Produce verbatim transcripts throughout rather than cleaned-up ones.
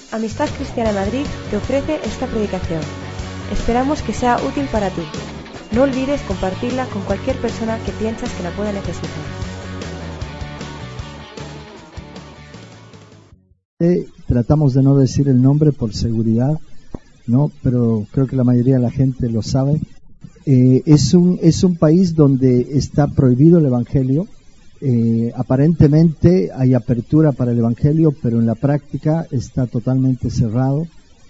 Amistad Cristiana Madrid te ofrece esta predicación. Esperamos que sea útil para ti. No olvides compartirla con cualquier persona que piensas que la pueda necesitar. Eh, tratamos de no decir el nombre por seguridad, ¿no? Pero creo que la mayoría de la gente lo sabe. Eh, es un es un país donde está prohibido el evangelio. Eh, aparentemente hay apertura para el evangelio, pero en la práctica está totalmente cerrado.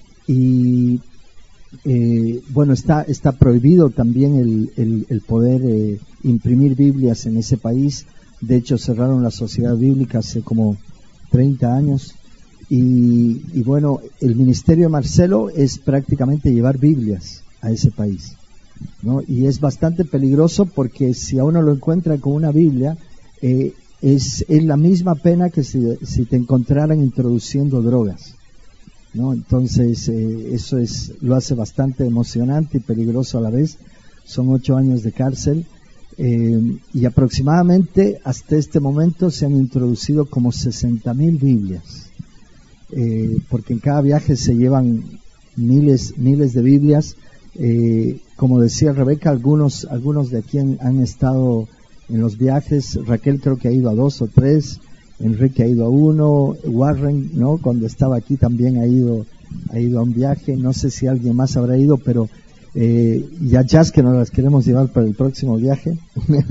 Y eh, bueno, está está prohibido también el, el, el poder eh, imprimir Biblias en ese país. De hecho, cerraron la sociedad bíblica hace como treinta años. Y, y bueno, el ministerio de Marcelo es prácticamente llevar Biblias a ese país, ¿no? Y es bastante peligroso porque si a uno lo encuentra con una Biblia, eh, es, es la misma pena que si, si te encontraran introduciendo drogas, ¿no? Entonces eh, eso es lo hace bastante emocionante y peligroso a la vez. Son ocho años de cárcel. Eh, y aproximadamente hasta este momento se han introducido como sesenta mil Biblias. Eh, porque en cada viaje se llevan miles miles de Biblias. Eh, como decía Rebeca, algunos algunos de aquí han, han estado en los viajes. Raquel creo que ha ido a dos o tres, Enrique ha ido a uno, Warren, ¿no? Cuando estaba aquí también ha ido ha ido a un viaje. No sé si alguien más habrá ido, pero eh, ya jazz que nos las queremos llevar para el próximo viaje,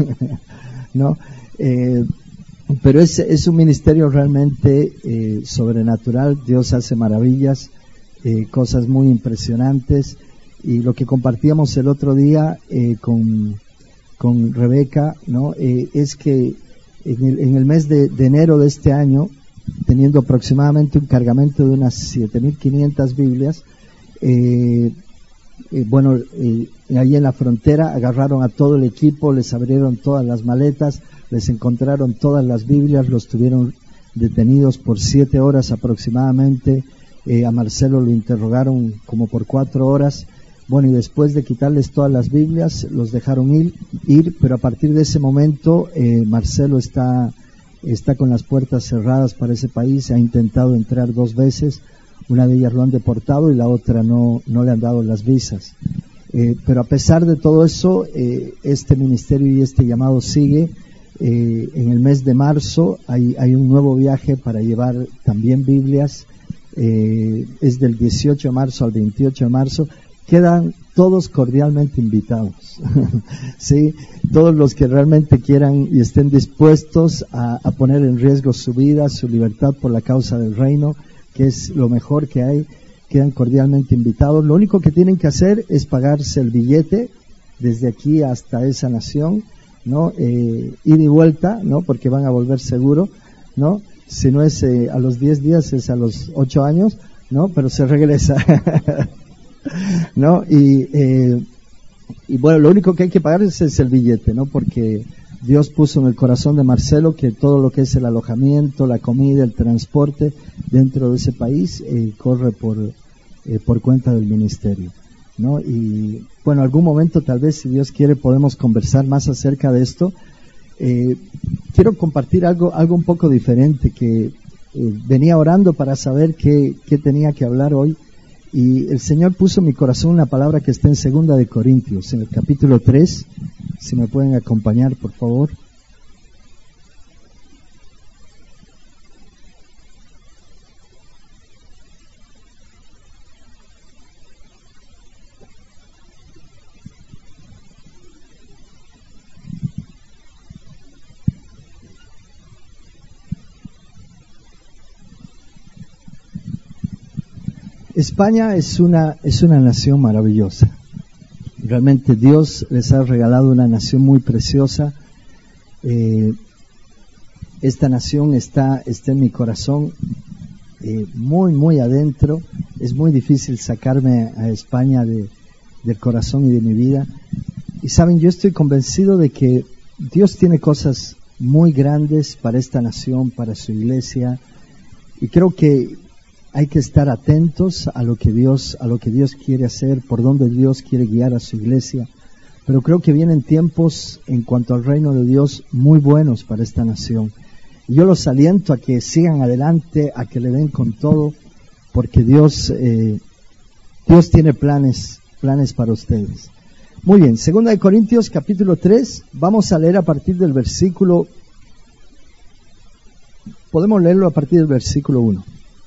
¿no? Eh, Pero es, es un ministerio realmente eh, sobrenatural. Dios hace maravillas, eh, cosas muy impresionantes. Y lo que compartíamos el otro día eh, con, con Rebeca, ¿no? Eh, es que en el, en el mes de, de enero de este año, teniendo aproximadamente un cargamento de unas siete mil quinientas Biblias, eh, eh, bueno, eh, ahí en la frontera agarraron a todo el equipo, les abrieron todas las maletas, les encontraron todas las Biblias, los tuvieron detenidos por siete horas aproximadamente. Eh, a Marcelo lo interrogaron como por cuatro horas. Bueno, y después de quitarles todas las Biblias, los dejaron ir, ir pero a partir de ese momento eh, Marcelo está, está con las puertas cerradas para ese país. Ha intentado entrar dos veces, una de ellas lo han deportado y la otra no, no le han dado las visas. Eh, pero a pesar de todo eso, eh, este ministerio y este llamado sigue. Eh, en el mes de marzo hay, hay un nuevo viaje para llevar también Biblias. Eh, es del dieciocho de marzo al veintiocho de marzo. Quedan todos cordialmente invitados. Sí, todos los que realmente quieran y estén dispuestos a, a poner en riesgo su vida, su libertad por la causa del reino, que es lo mejor que hay, quedan cordialmente invitados. Lo único que tienen que hacer es pagarse el billete desde aquí hasta esa nación, ¿no? Eh, ida y vuelta, ¿no? Porque van a volver seguro, ¿no? Si no es eh, a los diez días, es a los ocho años, ¿no? Pero se regresa, ¿no? Y, eh, y bueno, lo único que hay que pagar es, es el billete, ¿no? Porque Dios puso en el corazón de Marcelo que todo lo que es el alojamiento, la comida, el transporte dentro de ese país eh, corre por, eh, por cuenta del ministerio, ¿no? Y bueno, algún momento tal vez, si Dios quiere, podemos conversar más acerca de esto. Eh, quiero compartir algo algo un poco diferente, que eh, venía orando para saber qué, qué tenía que hablar hoy, y el Señor puso en mi corazón una palabra que está en segunda de Corintios, en el capítulo tres. Si me pueden acompañar, por favor. España es una es una nación maravillosa. Realmente Dios les ha regalado una nación muy preciosa. Eh, esta nación está está en mi corazón, eh, muy muy adentro. Es muy difícil sacarme a España de, del corazón y de mi vida. Y saben, yo estoy convencido de que Dios tiene cosas muy grandes para esta nación, para su iglesia, y creo que hay que estar atentos a lo que Dios, a lo que Dios quiere hacer, por donde Dios quiere guiar a su iglesia. Pero creo que vienen tiempos en cuanto al reino de Dios muy buenos para esta nación. Y yo los aliento a que sigan adelante, a que le den con todo, porque Dios, eh, Dios tiene planes, planes para ustedes. Muy bien, Segunda de Corintios capítulo tres, vamos a leer a partir del versículo, podemos leerlo a partir del versículo uno.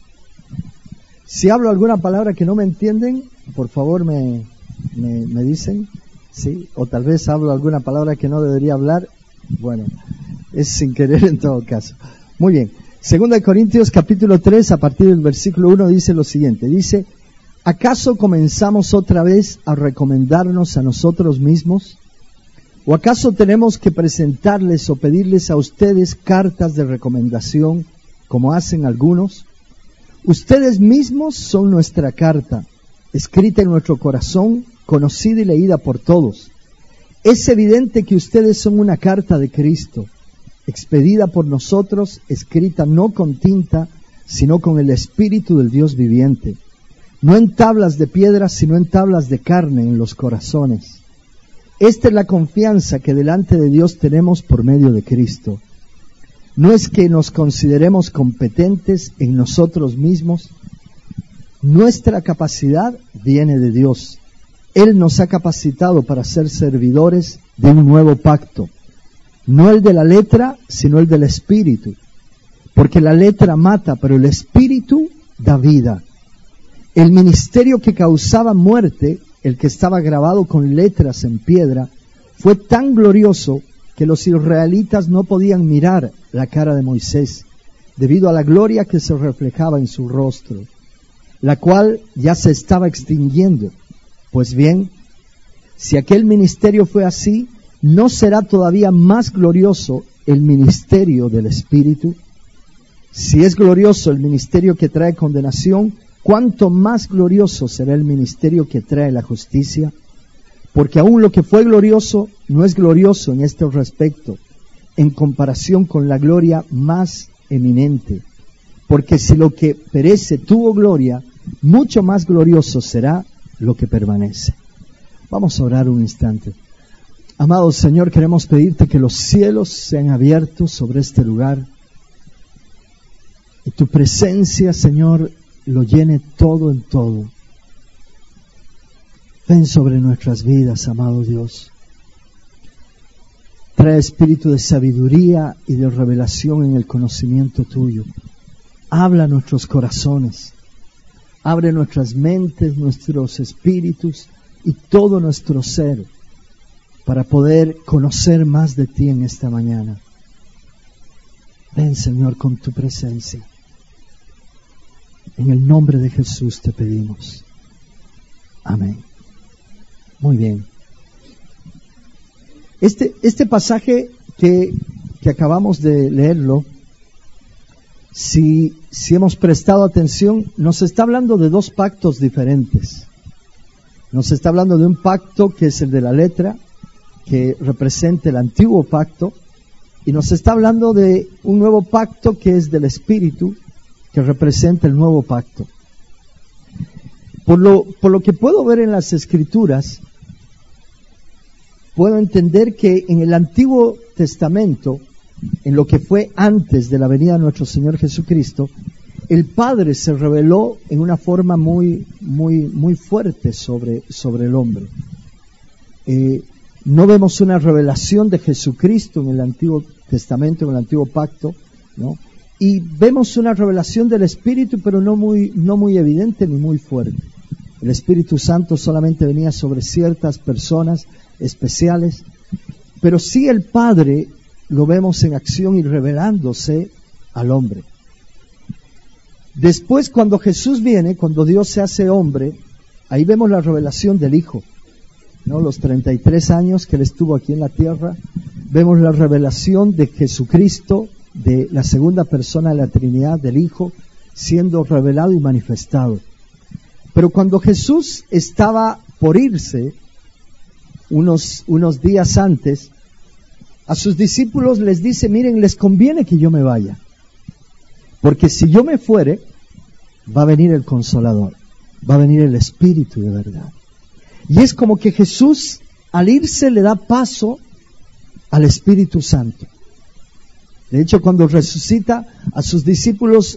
Si hablo alguna palabra que no me entienden, por favor me, me, me dicen, sí, o tal vez hablo alguna palabra que no debería hablar, bueno, es sin querer en todo caso. Muy bien, Segunda de Corintios capítulo tres, a partir del versículo uno dice lo siguiente, dice: ¿acaso comenzamos otra vez a recomendarnos a nosotros mismos? ¿O acaso tenemos que presentarles o pedirles a ustedes cartas de recomendación, como hacen algunos? Ustedes mismos son nuestra carta, escrita en nuestro corazón, conocida y leída por todos. Es evidente que ustedes son una carta de Cristo, expedida por nosotros, escrita no con tinta, sino con el Espíritu del Dios viviente. No en tablas de piedra, sino en tablas de carne en los corazones. Esta es la confianza que delante de Dios tenemos por medio de Cristo. No es que nos consideremos competentes en nosotros mismos. Nuestra capacidad viene de Dios. Él nos ha capacitado para ser servidores de un nuevo pacto. No el de la letra, sino el del Espíritu. Porque la letra mata, pero el Espíritu da vida. El ministerio que causaba muerte, el que estaba grabado con letras en piedra, fue tan glorioso que los israelitas no podían mirar la cara de Moisés, debido a la gloria que se reflejaba en su rostro, la cual ya se estaba extinguiendo. Pues bien, si aquel ministerio fue así, ¿no será todavía más glorioso el ministerio del Espíritu? Si es glorioso el ministerio que trae condenación, ¿cuánto más glorioso será el ministerio que trae la justicia? Porque aún lo que fue glorioso no es glorioso en este respecto, en comparación con la gloria más eminente. Porque si lo que perece tuvo gloria, mucho más glorioso será lo que permanece. Vamos a orar un instante. Amado Señor, queremos pedirte que los cielos sean abiertos sobre este lugar y tu presencia, Señor, lo llene todo en todo. Ven sobre nuestras vidas, amado Dios. Trae espíritu de sabiduría y de revelación en el conocimiento tuyo. Habla a nuestros corazones. Abre nuestras mentes, nuestros espíritus y todo nuestro ser para poder conocer más de ti en esta mañana. Ven, Señor, con tu presencia. En el nombre de Jesús te pedimos. Amén. Muy bien. Este, este pasaje que, que acabamos de leerlo, si, si hemos prestado atención, nos está hablando de dos pactos diferentes. Nos está hablando de un pacto que es el de la letra, que representa el antiguo pacto, y nos está hablando de un nuevo pacto que es del Espíritu, que representa el nuevo pacto. Por lo, por lo que puedo ver en las Escrituras, puedo entender que en el Antiguo Testamento, en lo que fue antes de la venida de nuestro Señor Jesucristo, el Padre se reveló en una forma muy, muy, muy fuerte sobre, sobre el hombre. Eh, no vemos una revelación de Jesucristo en el Antiguo Testamento, en el Antiguo Pacto, ¿no? Y vemos una revelación del Espíritu, pero no muy, no muy evidente ni muy fuerte. El Espíritu Santo solamente venía sobre ciertas personas especiales, pero sí el Padre lo vemos en acción y revelándose al hombre. Después, cuando Jesús viene, cuando Dios se hace hombre, ahí vemos la revelación del Hijo, ¿no? Los treinta y tres años que Él estuvo aquí en la tierra, vemos la revelación de Jesucristo, de la segunda persona de la Trinidad, del Hijo, siendo revelado y manifestado. Pero cuando Jesús estaba por irse, unos, unos días antes, a sus discípulos les dice: miren, les conviene que yo me vaya, porque si yo me fuere, va a venir el Consolador, va a venir el Espíritu de verdad. Y es como que Jesús, al irse, le da paso al Espíritu Santo. De hecho, cuando resucita, a sus discípulos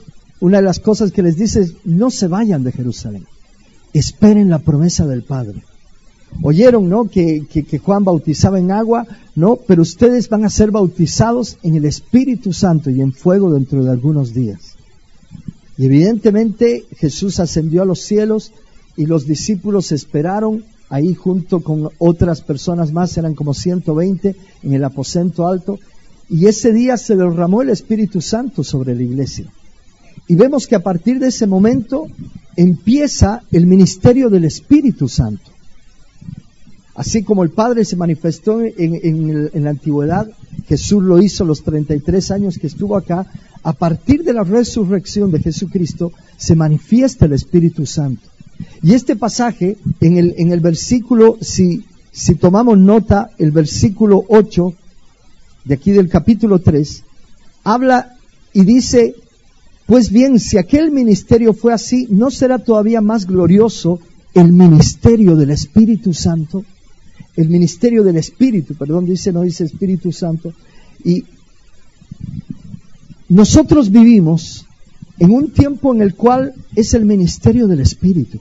una de las cosas que les dice es, no se vayan de Jerusalén, esperen la promesa del Padre. Oyeron, ¿no?, que, que, que Juan bautizaba en agua, ¿no? Pero ustedes van a ser bautizados en el Espíritu Santo y en fuego dentro de algunos días. Y evidentemente Jesús ascendió a los cielos y los discípulos esperaron ahí junto con otras personas más, eran como ciento veinte en el aposento alto, y ese día se derramó el Espíritu Santo sobre la iglesia. Y vemos que a partir de ese momento empieza el ministerio del Espíritu Santo. Así como el Padre se manifestó en, en, en la antigüedad, Jesús lo hizo los treinta y tres años que estuvo acá. A partir de la resurrección de Jesucristo se manifiesta el Espíritu Santo. Y este pasaje, en el, en el versículo, si, si tomamos nota, el versículo ocho, de aquí del capítulo tres, habla y dice, pues bien, si aquel ministerio fue así, ¿no será todavía más glorioso el ministerio del Espíritu Santo? El ministerio del Espíritu, perdón, dice, no dice Espíritu Santo. Y nosotros vivimos en un tiempo en el cual es el ministerio del Espíritu.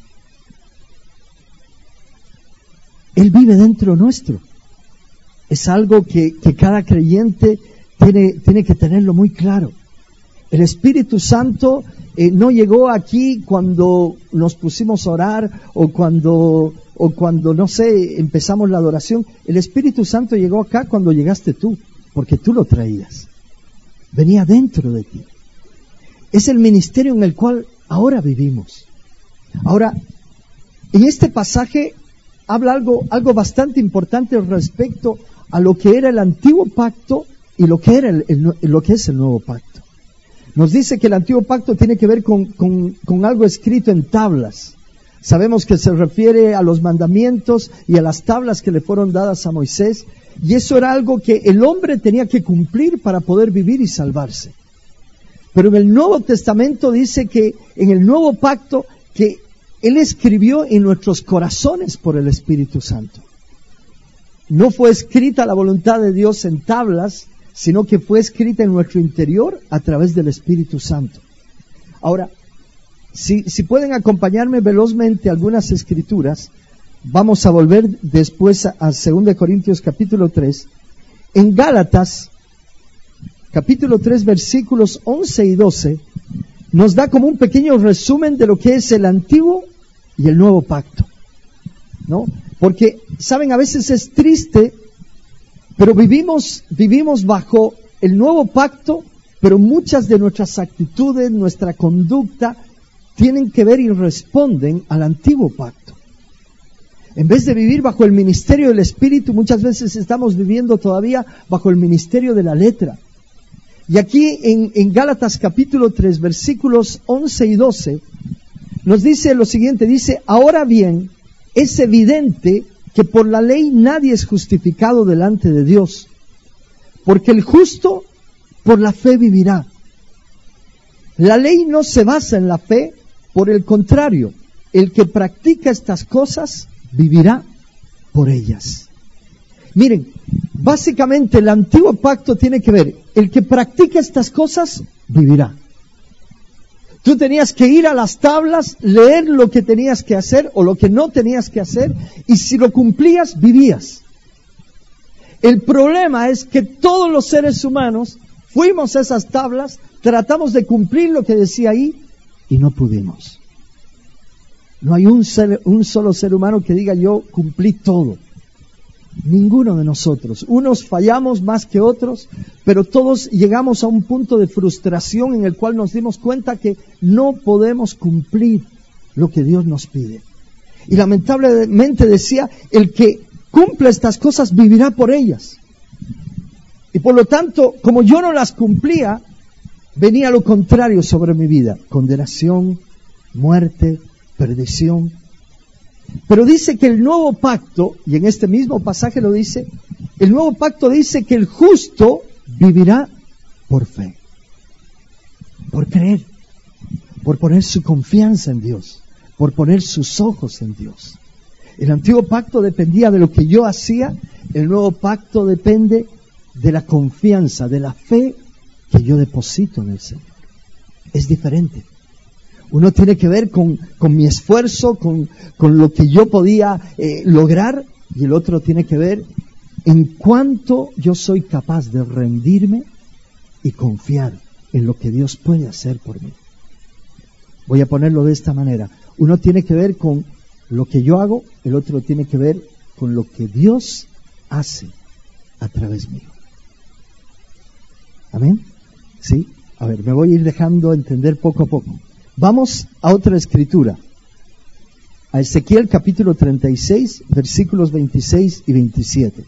Él vive dentro nuestro. Es algo que, que cada creyente tiene, tiene que tenerlo muy claro. El Espíritu Santo eh, no llegó aquí cuando nos pusimos a orar o cuando, o cuando, no sé, empezamos la adoración. El Espíritu Santo llegó acá cuando llegaste tú, porque tú lo traías. Venía dentro de ti. Es el ministerio en el cual ahora vivimos. Ahora, en este pasaje habla algo, algo bastante importante respecto a lo que era el antiguo pacto y lo que era el, el, lo que es el nuevo pacto. Nos dice que el antiguo pacto tiene que ver con, con, con algo escrito en tablas. Sabemos que se refiere a los mandamientos y a las tablas que le fueron dadas a Moisés, y eso era algo que el hombre tenía que cumplir para poder vivir y salvarse. Pero en el Nuevo Testamento dice que en el nuevo pacto que Él escribió en nuestros corazones por el Espíritu Santo. No fue escrita la voluntad de Dios en tablas, sino que fue escrita en nuestro interior a través del Espíritu Santo. Ahora, si, si pueden acompañarme velozmente algunas escrituras, vamos a volver después a, a segunda de Corintios capítulo tres. En Gálatas, capítulo tres, versículos once y doce, nos da como un pequeño resumen de lo que es el antiguo y el nuevo pacto, ¿no? Porque, saben, a veces es triste, pero vivimos, vivimos bajo el nuevo pacto, pero muchas de nuestras actitudes, nuestra conducta, tienen que ver y responden al antiguo pacto. En vez de vivir bajo el ministerio del Espíritu, muchas veces estamos viviendo todavía bajo el ministerio de la letra. Y aquí en, en Gálatas capítulo tres, versículos once y doce, nos dice lo siguiente, dice, ahora bien, es evidente que por la ley nadie es justificado delante de Dios, porque el justo por la fe vivirá. La ley no se basa en la fe, por el contrario, el que practica estas cosas vivirá por ellas. Miren, básicamente el antiguo pacto tiene que ver, el que practica estas cosas vivirá. Tú tenías que ir a las tablas, leer lo que tenías que hacer o lo que no tenías que hacer, y si lo cumplías, vivías. El problema es que todos los seres humanos fuimos a esas tablas, tratamos de cumplir lo que decía ahí y no pudimos. No hay un, ser, un solo ser humano que diga yo cumplí todo. Ninguno de nosotros. Unos fallamos más que otros, pero todos llegamos a un punto de frustración en el cual nos dimos cuenta que no podemos cumplir lo que Dios nos pide. Y lamentablemente decía, el que cumple estas cosas vivirá por ellas. Y por lo tanto, como yo no las cumplía, venía lo contrario sobre mi vida. Condenación, muerte, perdición. Pero dice que el nuevo pacto, y en este mismo pasaje lo dice, el nuevo pacto dice que el justo vivirá por fe, por creer, por poner su confianza en Dios, por poner sus ojos en Dios. El antiguo pacto dependía de lo que yo hacía, el nuevo pacto depende de la confianza, de la fe que yo deposito en el Señor. es diferente. Uno tiene que ver con, con mi esfuerzo, con, con lo que yo podía eh, lograr, y el otro tiene que ver en cuánto yo soy capaz de rendirme y confiar en lo que Dios puede hacer por mí. Voy a ponerlo de esta manera. Uno tiene que ver con lo que yo hago, el otro tiene que ver con lo que Dios hace a través mío. ¿Amén? ¿Sí? A ver, me voy a ir dejando entender poco a poco. Vamos a otra escritura. A Ezequiel capítulo treinta y seis, versículos veintiséis y veintisiete.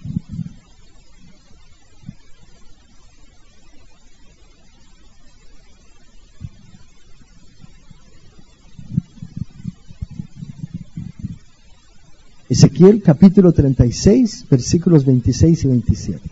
Ezequiel capítulo treinta y seis, versículos veintiséis y veintisiete.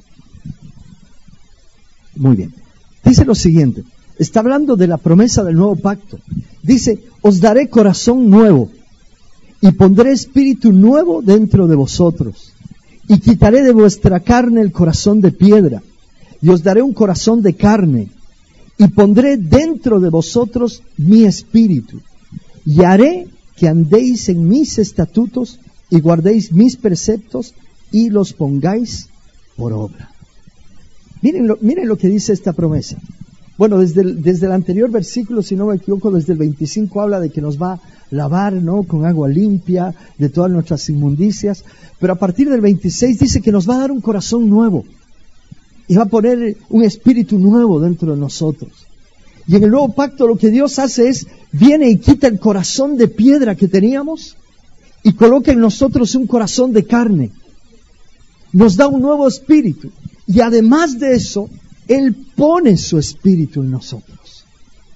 Muy bien. Dice lo siguiente. Está hablando de la promesa del nuevo pacto. Dice, os daré corazón nuevo y pondré espíritu nuevo dentro de vosotros. Y quitaré de vuestra carne el corazón de piedra y os daré un corazón de carne. Y pondré dentro de vosotros mi espíritu. Y haré que andéis en mis estatutos y guardéis mis preceptos y los pongáis por obra. Miren lo, miren lo que dice esta promesa. Bueno, desde el, desde el anterior versículo, si no me equivoco, desde el veinticinco habla de que nos va a lavar, ¿no?, con agua limpia de todas nuestras inmundicias. Pero a partir del veintiséis dice que nos va a dar un corazón nuevo y va a poner un espíritu nuevo dentro de nosotros. Y en el nuevo pacto lo que Dios hace es, viene y quita el corazón de piedra que teníamos y coloca en nosotros un corazón de carne. Nos da un nuevo espíritu. Y además de eso, Él pone su espíritu en nosotros.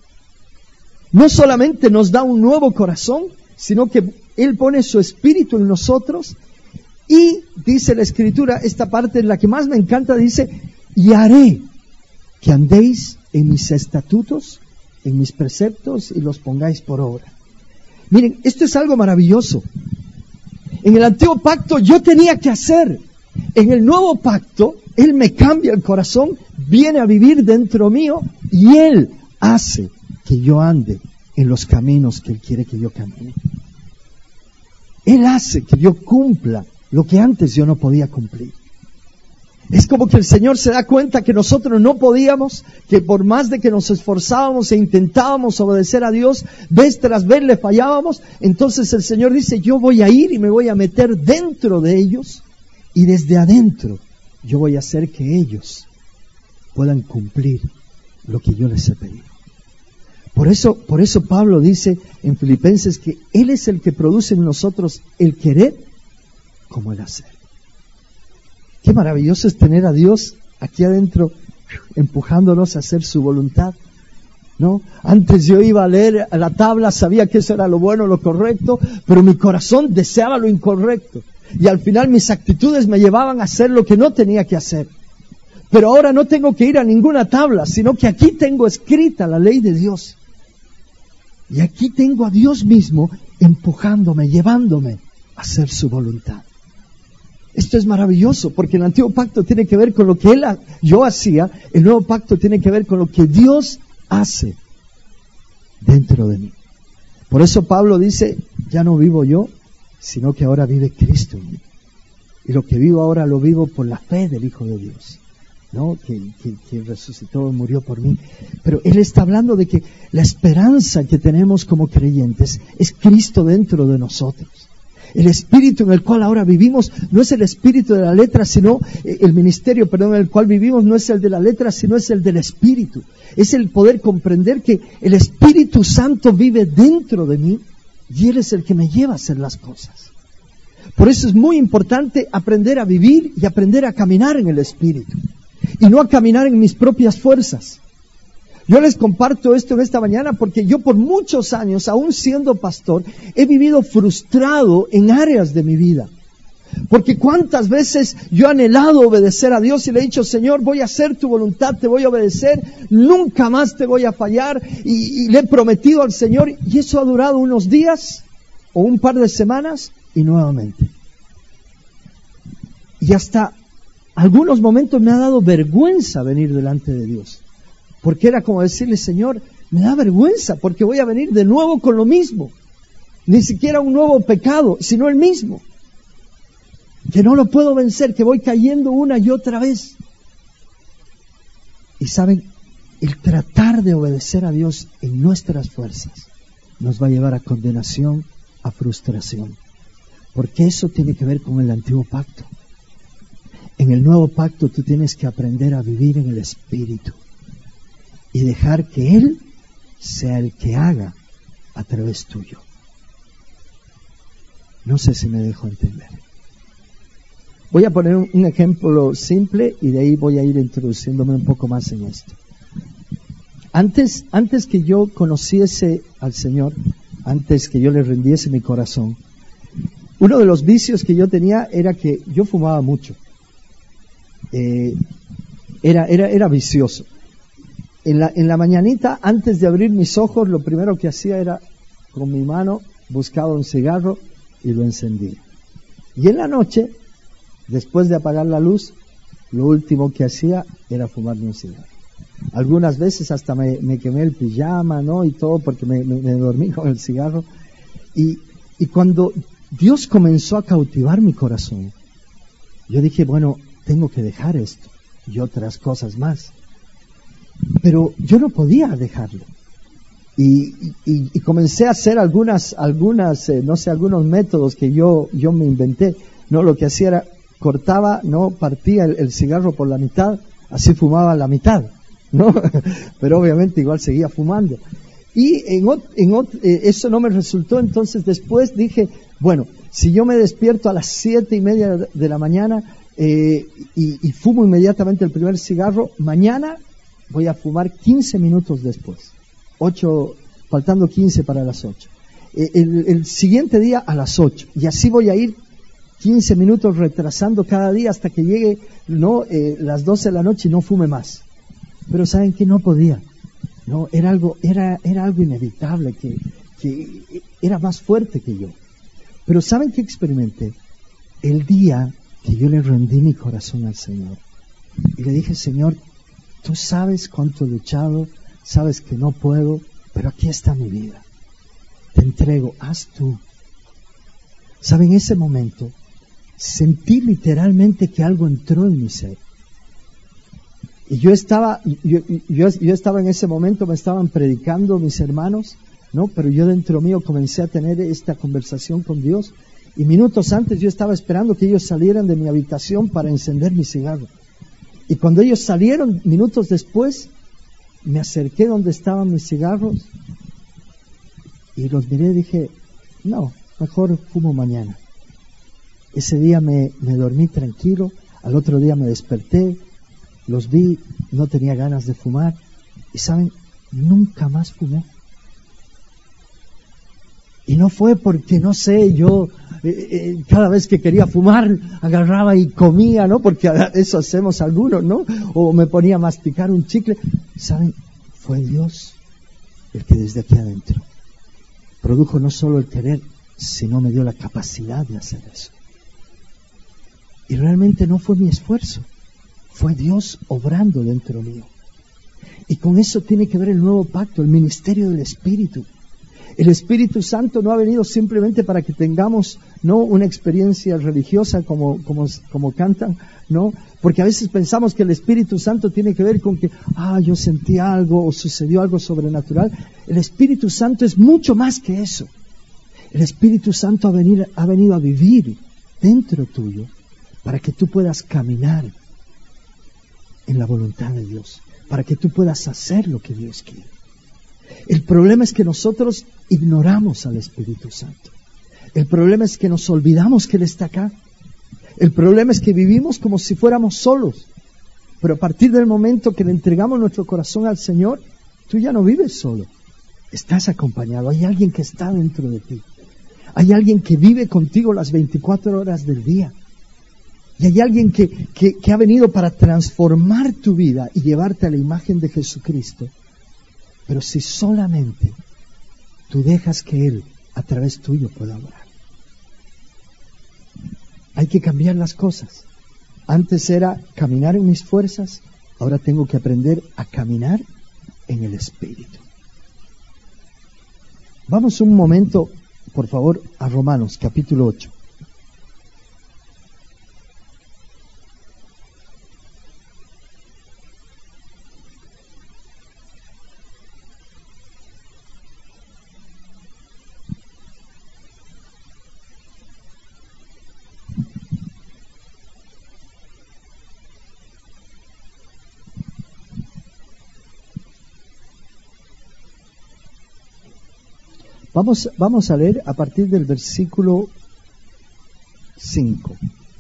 No solamente nos da un nuevo corazón, sino que Él pone su espíritu en nosotros. Y dice la Escritura, esta parte en la que más me encanta, dice, y haré que andéis en mis estatutos, en mis preceptos, y los pongáis por obra. Miren, esto es algo maravilloso. En el antiguo pacto yo tenía que hacer. En el nuevo pacto, Él me cambia el corazón, viene a vivir dentro mío y Él hace que yo ande en los caminos que Él quiere que yo camine. Él hace que yo cumpla lo que antes yo no podía cumplir. Es como que el Señor se da cuenta que nosotros no podíamos, que por más de que nos esforzábamos e intentábamos obedecer a Dios, vez tras vez le fallábamos. Entonces el Señor dice, yo voy a ir y me voy a meter dentro de ellos y desde adentro yo voy a hacer que ellos puedan cumplir lo que yo les he pedido. Por eso, por eso Pablo dice en Filipenses que Él es el que produce en nosotros el querer como el hacer. Qué maravilloso es tener a Dios aquí adentro empujándonos a hacer su voluntad, ¿no? Antes yo iba a leer a la tabla, sabía que eso era lo bueno, lo correcto, pero mi corazón deseaba lo incorrecto. Y al final mis actitudes me llevaban a hacer lo que no tenía que hacer. Pero ahora no tengo que ir a ninguna tabla, sino que aquí tengo escrita la ley de Dios. Y aquí tengo a Dios mismo empujándome, llevándome a hacer su voluntad. Esto es maravilloso, porque el antiguo pacto tiene que ver con lo que él, yo hacía, el nuevo pacto tiene que ver con lo que Dios hace dentro de mí. Por eso Pablo dice, ya no vivo yo, sino que ahora vive Cristo en mí. Y lo que vivo ahora lo vivo por la fe del Hijo de Dios, ¿no? Que, que, que resucitó y murió por mí. Pero él está hablando de que la esperanza que tenemos como creyentes es Cristo dentro de nosotros. El espíritu en el cual ahora vivimos no es el espíritu de la letra, sino el ministerio, perdón, en el cual vivimos no es el de la letra, sino es el del espíritu. Es el poder comprender que el Espíritu Santo vive dentro de mí y Él es el que me lleva a hacer las cosas. Por eso es muy importante aprender a vivir y aprender a caminar en el espíritu y no a caminar en mis propias fuerzas. Yo les comparto esto en esta mañana porque yo por muchos años, aún siendo pastor, he vivido frustrado en áreas de mi vida. Porque cuántas veces yo he anhelado obedecer a Dios y le he dicho, Señor, voy a hacer tu voluntad, te voy a obedecer, nunca más te voy a fallar, y, y le he prometido al Señor, y eso ha durado unos días o un par de semanas y nuevamente. Y hasta algunos momentos me ha dado vergüenza venir delante de Dios. Porque era como decirle, Señor, Me da vergüenza porque voy a venir de nuevo con lo mismo. Ni siquiera un nuevo pecado, sino el mismo. Que no lo puedo vencer, que voy cayendo una y otra vez. Y saben, el tratar de obedecer a Dios en nuestras fuerzas nos va a llevar a condenación, a frustración. Porque eso tiene que ver con el antiguo pacto. En el nuevo pacto tú tienes que aprender a vivir en el Espíritu y dejar que Él sea el que haga a través tuyo. No sé si me dejo entender. Voy a poner un, un ejemplo simple y de ahí voy a ir introduciéndome un poco más en esto. Antes, antes que yo conociese al Señor, antes que yo le rindiese mi corazón, uno de los vicios que yo tenía era que yo fumaba mucho. Eh, era, era, era vicioso. En la, en la mañanita, antes de abrir mis ojos, lo primero que hacía era, con mi mano, buscaba un cigarro y lo encendía. Y en la noche, después de apagar la luz, lo último que hacía era fumarme un cigarro. Algunas veces hasta me, me quemé el pijama, ¿no? Y todo porque me, me, me dormí con el cigarro. Y, y cuando Dios comenzó a cautivar mi corazón, yo dije, bueno, tengo que dejar esto y otras cosas más. Pero yo no podía dejarlo. Y, y, y comencé a hacer algunas, algunas, eh, no sé, algunos métodos que yo, yo me inventé. No, lo que hacía era, cortaba, no, partía el, el cigarro por la mitad, así fumaba la mitad, ¿no? Pero obviamente igual seguía fumando. Y en, en, eh, eso no me resultó, entonces después dije, bueno, si yo me despierto a las siete y media de la mañana eh, y, y fumo inmediatamente el primer cigarro, mañana voy a fumar quince minutos después, ocho, faltando quince para las ocho. Eh, el, el siguiente día a las ocho, y así voy a ir quince minutos retrasando cada día hasta que llegue no eh, las doce de la noche y no fume más. Pero saben que no podía, no, era algo, era, era algo inevitable, que, que era más fuerte que yo. Pero ¿saben qué experimenté? El día que yo le rendí mi corazón al Señor y le dije, Señor, tú sabes cuánto he luchado, sabes que no puedo, pero aquí está mi vida. Te entrego, haz tú. ¿Saben? En ese momento sentí literalmente que algo entró en mi ser. Y yo estaba, yo, yo, yo estaba en ese momento, me estaban predicando mis hermanos, ¿no? Pero yo dentro mío comencé a tener esta conversación con Dios. Y minutos antes yo estaba esperando que ellos salieran de mi habitación para encender mi cigarro. Y cuando ellos salieron, minutos después, me acerqué donde estaban mis cigarros y los miré y dije, no, mejor fumo mañana. Ese día me, me dormí tranquilo, al otro día me desperté, los vi, no tenía ganas de fumar y saben, nunca más fumé. Y no fue porque, no sé, yo eh, eh, cada vez que quería fumar agarraba y comía, ¿no? Porque eso hacemos algunos, ¿no? O me ponía a masticar un chicle. ¿Saben? Fue Dios el que desde aquí adentro produjo no solo el querer, sino me dio la capacidad de hacer eso. Y realmente no fue mi esfuerzo, fue Dios obrando dentro mío. Y con eso tiene que ver el nuevo pacto, el ministerio del Espíritu. El Espíritu Santo no ha venido simplemente para que tengamos, no, una experiencia religiosa como, como, como cantan, no, porque a veces pensamos que el Espíritu Santo tiene que ver con que, ah, yo sentí algo o sucedió algo sobrenatural. El Espíritu Santo es mucho más que eso. El Espíritu Santo ha venido, ha venido a vivir dentro tuyo para que tú puedas caminar en la voluntad de Dios, para que tú puedas hacer lo que Dios quiere. El problema es que nosotros ignoramos al Espíritu Santo. El problema es que nos olvidamos que Él está acá. El problema es que vivimos como si fuéramos solos. Pero a partir del momento que le entregamos nuestro corazón al Señor, tú ya no vives solo. Estás acompañado. Hay alguien que está dentro de ti. Hay alguien que vive contigo las veinticuatro horas del día. Y hay alguien que, que, que ha venido para transformar tu vida y llevarte a la imagen de Jesucristo. Pero si solamente tú dejas que Él a través tuyo pueda obrar. Hay que cambiar las cosas. Antes era caminar en mis fuerzas, ahora tengo que aprender a caminar en el Espíritu. Vamos un momento, por favor, a Romanos, capítulo ocho. Vamos, vamos a leer a partir del versículo cinco.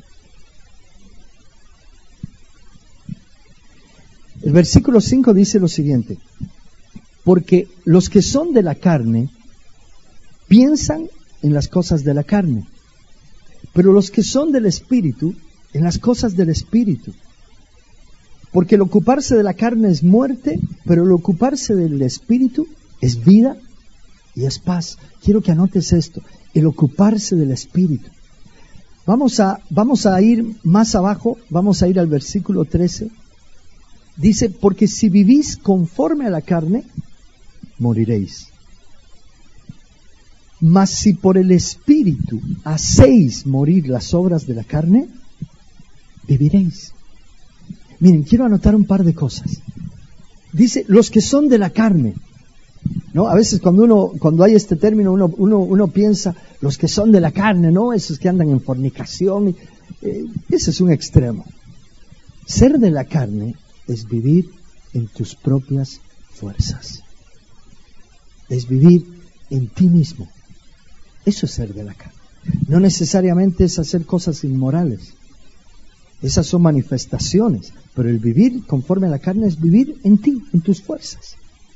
El versículo cinco dice lo siguiente: porque los que son de la carne piensan en las cosas de la carne, pero los que son del Espíritu, en las cosas del Espíritu. Porque el ocuparse de la carne es muerte, pero el ocuparse del Espíritu es vida y es paz. Quiero que anotes esto: el ocuparse del Espíritu. Vamos a, vamos a ir más abajo, vamos a ir al versículo trece. Dice: porque si vivís conforme a la carne, moriréis. Mas si por el Espíritu hacéis morir las obras de la carne, viviréis. Miren, quiero anotar un par de cosas. Dice, los que son de la carne. ¿No? A veces cuando uno, cuando hay este término, uno, uno, uno piensa, los que son de la carne, ¿no? Esos que andan en fornicación. Eh, ese es un extremo. Ser de la carne es vivir en tus propias fuerzas. Es vivir en ti mismo. Eso es ser de la carne. No necesariamente es hacer cosas inmorales. Esas son manifestaciones. Pero el vivir conforme a la carne es vivir en ti, en tus fuerzas.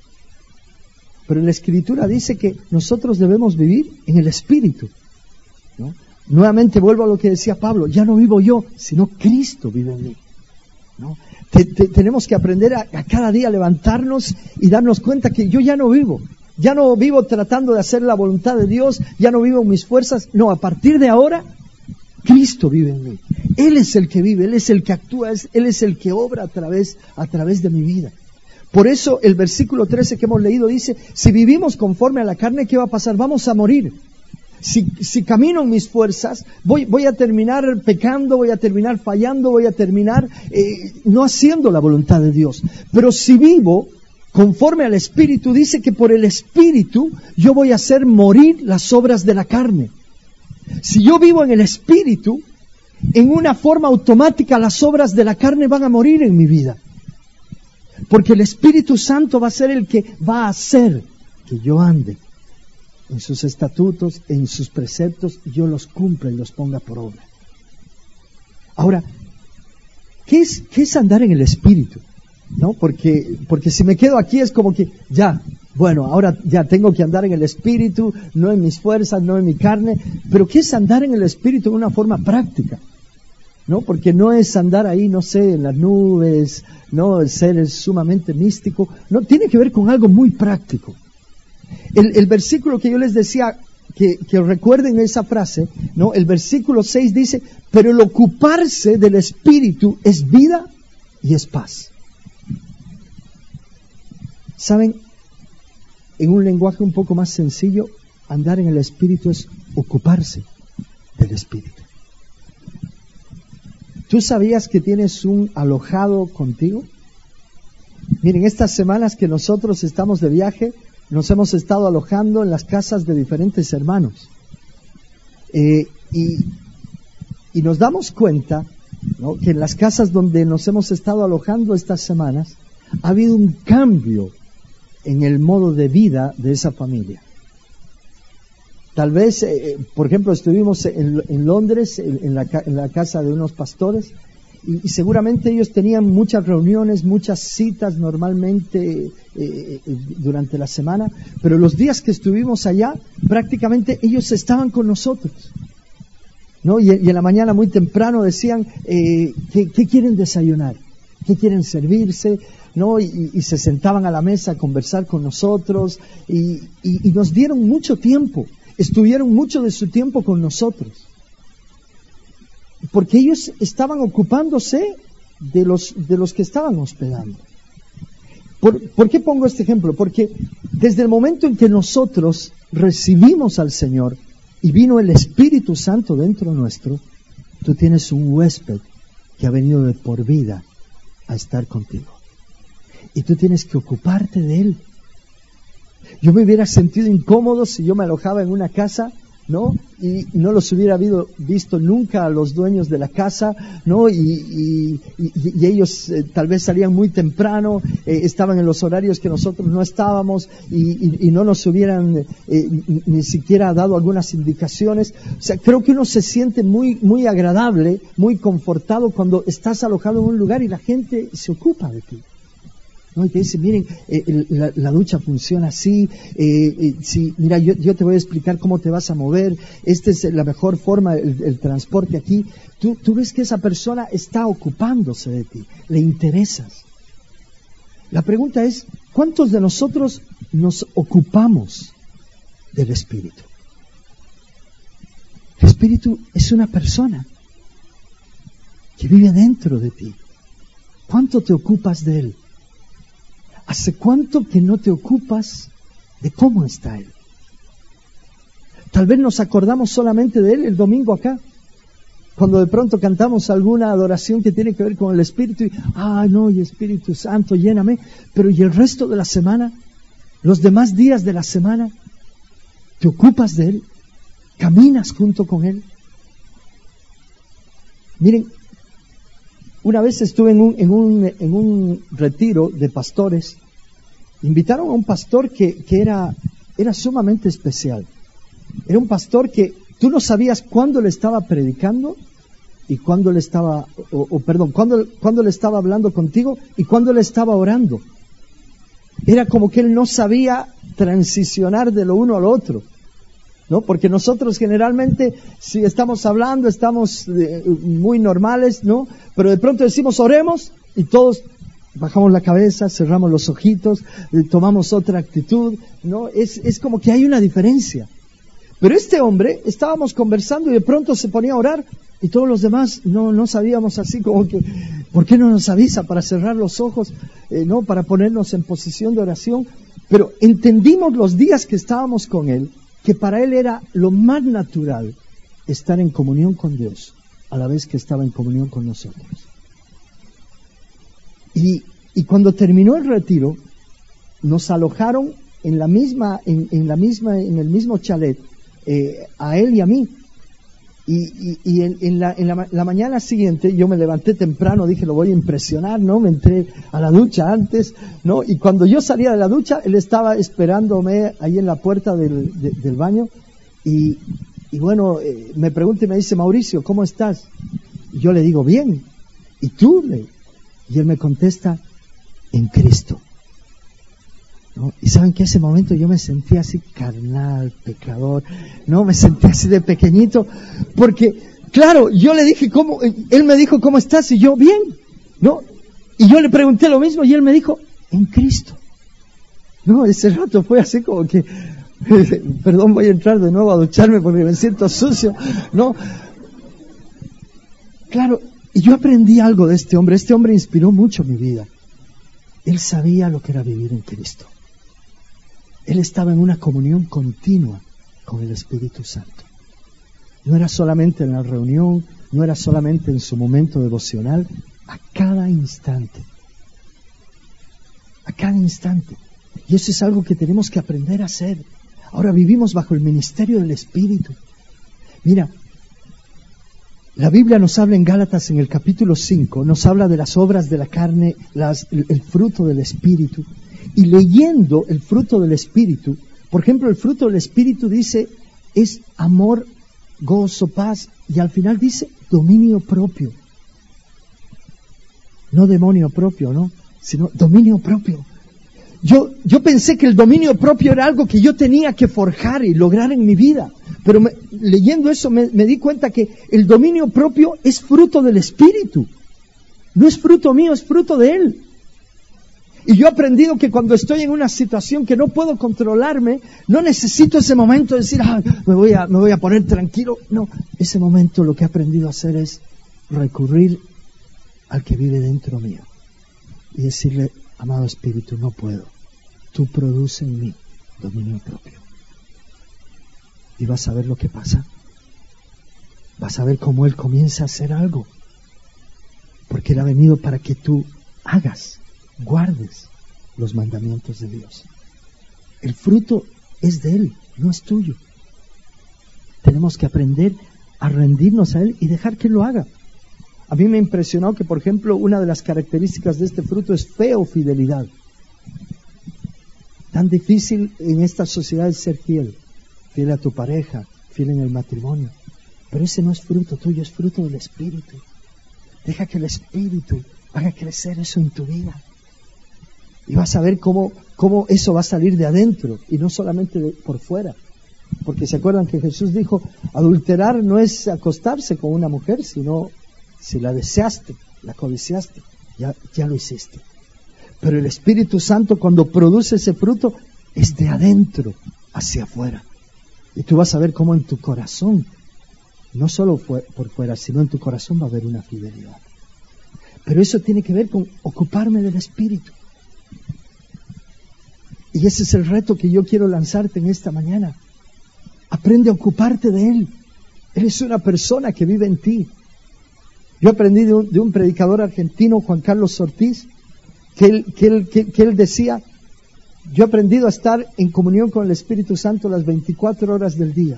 Pero la Escritura dice que nosotros debemos vivir en el Espíritu, ¿no? Nuevamente vuelvo a lo que decía Pablo: ya no vivo yo, sino Cristo vive en mí, ¿no? Te, te, tenemos que aprender a, a cada día levantarnos y darnos cuenta que yo ya no vivo. Ya no vivo tratando de hacer la voluntad de Dios, ya no vivo en mis fuerzas. No, a partir de ahora, Cristo vive en mí. Él es el que vive, Él es el que actúa, Él es el que obra a través, a través de mi vida. Por eso el versículo trece que hemos leído dice: si vivimos conforme a la carne, ¿qué va a pasar? Vamos a morir. Si, si camino en mis fuerzas, voy, voy a terminar pecando, voy a terminar fallando, voy a terminar eh, no haciendo la voluntad de Dios. Pero si vivo conforme al Espíritu, dice que por el Espíritu yo voy a hacer morir las obras de la carne. Si yo vivo en el Espíritu, en una forma automática las obras de la carne van a morir en mi vida. Porque el Espíritu Santo va a ser el que va a hacer que yo ande en sus estatutos, en sus preceptos, y yo los cumpla y los ponga por obra. Ahora, ¿qué es, qué es andar en el Espíritu? ¿No? Porque, porque si me quedo aquí es como que, ya, bueno, ahora ya tengo que andar en el Espíritu, no en mis fuerzas, no en mi carne. Pero ¿qué es andar en el Espíritu de una forma práctica? ¿No? Porque no es andar ahí, no sé, en las nubes, no, el ser es sumamente místico. No, tiene que ver con algo muy práctico. El, el versículo que yo les decía, que, que recuerden esa frase, ¿no? El versículo seis dice: pero el ocuparse del Espíritu es vida y es paz. ¿Saben? En un lenguaje un poco más sencillo, andar en el Espíritu es ocuparse del Espíritu. ¿Tú sabías que tienes un alojado contigo? Miren, estas semanas que nosotros estamos de viaje, nos hemos estado alojando en las casas de diferentes hermanos. Eh, y, y nos damos cuenta, ¿no?, que en las casas donde nos hemos estado alojando estas semanas, ha habido un cambio en el modo de vida de esa familia. Tal vez, eh, por ejemplo, estuvimos en, en Londres, en, en, la, en la casa de unos pastores, y, y seguramente ellos tenían muchas reuniones, muchas citas normalmente eh, durante la semana, pero los días que estuvimos allá, prácticamente ellos estaban con nosotros, ¿no? Y, y en la mañana muy temprano decían, eh, ¿qué, ¿qué quieren desayunar? ¿Qué quieren servirse? ¿No? Y, y se sentaban a la mesa a conversar con nosotros, y, y, y nos dieron mucho tiempo. Estuvieron mucho de su tiempo con nosotros, porque ellos estaban ocupándose de los, de los que estaban hospedando. ¿Por, ¿Por qué pongo este ejemplo? Porque desde el momento en que nosotros recibimos al Señor y vino el Espíritu Santo dentro nuestro, tú tienes un huésped que ha venido de por vida a estar contigo. Y tú tienes que ocuparte de él. Yo me hubiera sentido incómodo si yo me alojaba en una casa, ¿no? Y no los hubiera habido, visto nunca a los dueños de la casa, ¿no? Y, y, y, y ellos eh, tal vez salían muy temprano, eh, estaban en los horarios que nosotros no estábamos y, y, y no nos hubieran eh, ni, ni siquiera dado algunas indicaciones. O sea, creo que uno se siente muy, muy agradable, muy confortado cuando estás alojado en un lugar y la gente se ocupa de ti. ¿No? Y te dice, miren, eh, la, la ducha funciona así, eh, eh, si, mira, yo, yo te voy a explicar cómo te vas a mover, esta es la mejor forma, el, el transporte aquí. Tú, tú ves que esa persona está ocupándose de ti, le interesas. La pregunta es, ¿cuántos de nosotros nos ocupamos del Espíritu? El Espíritu es una persona que vive dentro de ti. ¿Cuánto te ocupas de él? ¿Hace cuánto que no te ocupas de cómo está él? Tal vez nos acordamos solamente de él el domingo acá, cuando de pronto cantamos alguna adoración que tiene que ver con el Espíritu y, ah, no, y Espíritu Santo, lléname, pero ¿y el resto de la semana? ¿Los demás días de la semana? ¿Te ocupas de él? ¿Caminas junto con él? Miren, una vez estuve en un, en un, en un retiro de pastores. Invitaron a un pastor que, que era, era sumamente especial. Era un pastor que tú no sabías cuándo le estaba predicando y cuándo le estaba, o, o perdón, cuándo, cuándo le estaba hablando contigo y cuándo le estaba orando. Era como que él no sabía transicionar de lo uno al otro, ¿no? Porque nosotros generalmente, si estamos hablando, estamos eh, muy normales, ¿no? Pero de pronto decimos, oremos, y todos bajamos la cabeza, cerramos los ojitos, eh, tomamos otra actitud, ¿no? Es, es como que hay una diferencia. Pero este hombre, estábamos conversando y de pronto se ponía a orar, y todos los demás no, no sabíamos así como que, ¿por qué no nos avisa para cerrar los ojos, eh, ¿no? Para ponernos en posición de oración? Pero entendimos los días que estábamos con él, que para él era lo más natural estar en comunión con Dios, a la vez que estaba en comunión con nosotros. Y, y cuando terminó el retiro, nos alojaron en la misma, en, en la misma, en el mismo chalet, eh, a él y a mí. Y, y, y en, en, la, en la, la mañana siguiente yo me levanté temprano, dije, lo voy a impresionar, ¿no? Me entré a la ducha antes, ¿no? Y cuando yo salía de la ducha, él estaba esperándome ahí en la puerta del, de, del baño. Y, y bueno, eh, me pregunta y me dice, Mauricio, ¿cómo estás? Y yo le digo, bien. ¿Y tú? Y él me contesta, en Cristo. ¿No? Y saben que ese momento yo me sentía así carnal, pecador, no, me sentía así de pequeñito, porque claro, yo le dije cómo, él me dijo cómo estás y yo bien, ¿no? Y yo le pregunté lo mismo y él me dijo, en Cristo. No, ese rato fue así como que, perdón, voy a entrar de nuevo a ducharme porque me siento sucio, ¿no? Claro, y yo aprendí algo de este hombre, este hombre inspiró mucho mi vida. Él sabía lo que era vivir en Cristo. Él estaba en una comunión continua con el Espíritu Santo. No era solamente en la reunión, no era solamente en su momento devocional, a cada instante. A cada instante. Y eso es algo que tenemos que aprender a hacer. Ahora vivimos bajo el ministerio del Espíritu. Mira, la Biblia nos habla en Gálatas en el capítulo cinco, nos habla de las obras de la carne, las, el, el fruto del Espíritu. Y leyendo el fruto del Espíritu, por ejemplo, el fruto del Espíritu dice, es amor, gozo, paz, y al final dice dominio propio. No demonio propio, ¿no? Sino dominio propio. Yo, yo pensé que el dominio propio era algo que yo tenía que forjar y lograr en mi vida. Pero me, leyendo eso me, me di cuenta que el dominio propio es fruto del Espíritu. No es fruto mío, es fruto de Él. Y yo he aprendido que cuando estoy en una situación que no puedo controlarme, no necesito ese momento de decir, ah, me voy a, me voy a poner tranquilo. No, ese momento lo que he aprendido a hacer es recurrir al que vive dentro mío y decirle, amado Espíritu, no puedo. Tú produces en mí dominio propio. Y vas a ver lo que pasa. Vas a ver cómo Él comienza a hacer algo. Porque Él ha venido para que tú hagas, guardes los mandamientos de Dios. El fruto es de Él, no es tuyo. Tenemos que aprender a rendirnos a Él y dejar que Él lo haga. A mí me impresionó que, por ejemplo, una de las características de este fruto es fe o fidelidad. Tan difícil en esta sociedad es ser fiel. Fiel a tu pareja, fiel en el matrimonio. Pero ese no es fruto tuyo, es fruto del Espíritu. Deja que el Espíritu haga crecer eso en tu vida. Y vas a ver cómo, cómo eso va a salir de adentro y no solamente de, por fuera. Porque se acuerdan que Jesús dijo, adulterar no es acostarse con una mujer, sino si la deseaste, la codiciaste, ya, ya lo hiciste. Pero el Espíritu Santo, cuando produce ese fruto, es de adentro hacia afuera. Y tú vas a ver cómo en tu corazón, no solo fue por fuera, sino en tu corazón va a haber una fidelidad. Pero eso tiene que ver con ocuparme del Espíritu. Y ese es el reto que yo quiero lanzarte en esta mañana. Aprende a ocuparte de Él. Él es una persona que vive en ti. Yo aprendí de un, de un predicador argentino, Juan Carlos Ortiz, que él, que, él, que, que él decía, yo he aprendido a estar en comunión con el Espíritu Santo las veinticuatro horas del día.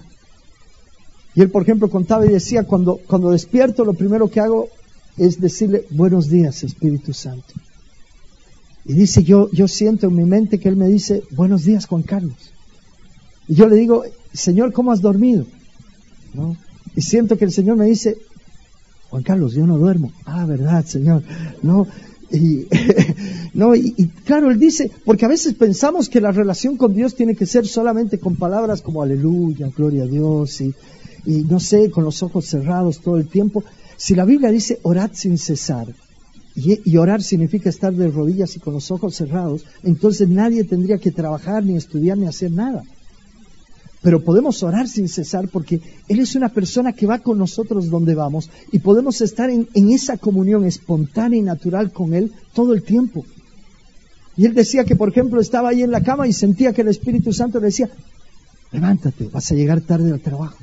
Y él, por ejemplo, contaba y decía, cuando, cuando despierto, lo primero que hago es decirle, buenos días, Espíritu Santo. Y dice, yo, yo siento en mi mente que él me dice, buenos días, Juan Carlos. Y yo le digo, Señor, ¿cómo has dormido? ¿No? Y siento que el Señor me dice, Juan Carlos, yo no duermo. Ah, verdad, Señor. No, y, no, y, y claro, él dice, porque a veces pensamos que la relación con Dios tiene que ser solamente con palabras como aleluya, gloria a Dios, y, y no sé, con los ojos cerrados todo el tiempo. Si la Biblia dice orad sin cesar, y, y orar significa estar de rodillas y con los ojos cerrados, entonces nadie tendría que trabajar, ni estudiar, ni hacer nada. Pero podemos orar sin cesar porque Él es una persona que va con nosotros donde vamos y podemos estar en, en esa comunión espontánea y natural con Él todo el tiempo. Y Él decía que, por ejemplo, estaba ahí en la cama y sentía que el Espíritu Santo le decía, levántate, vas a llegar tarde al trabajo.